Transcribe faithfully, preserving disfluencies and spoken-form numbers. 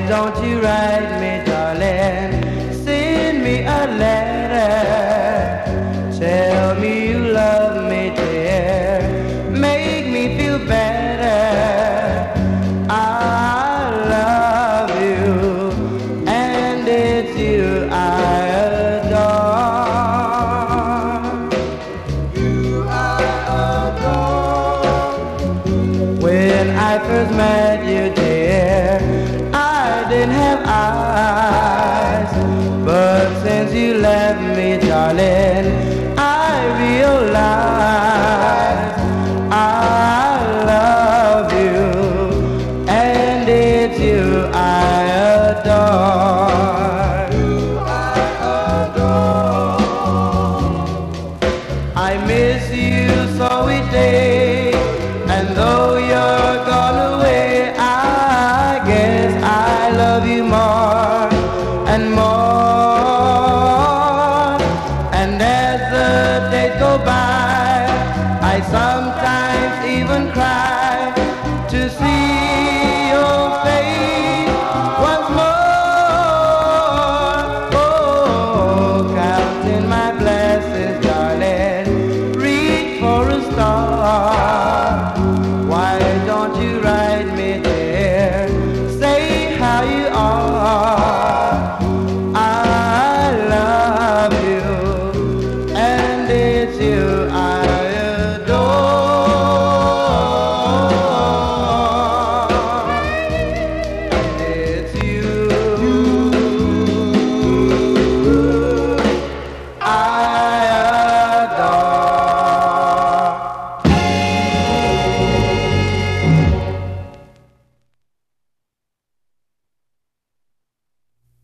don't you write me, darling? Send me a letter. Tell me you love me, dear. Make me feel better. I love you, and it's you I adore. You I adore. When I first met you, dear, I didn't have eyes, but since you left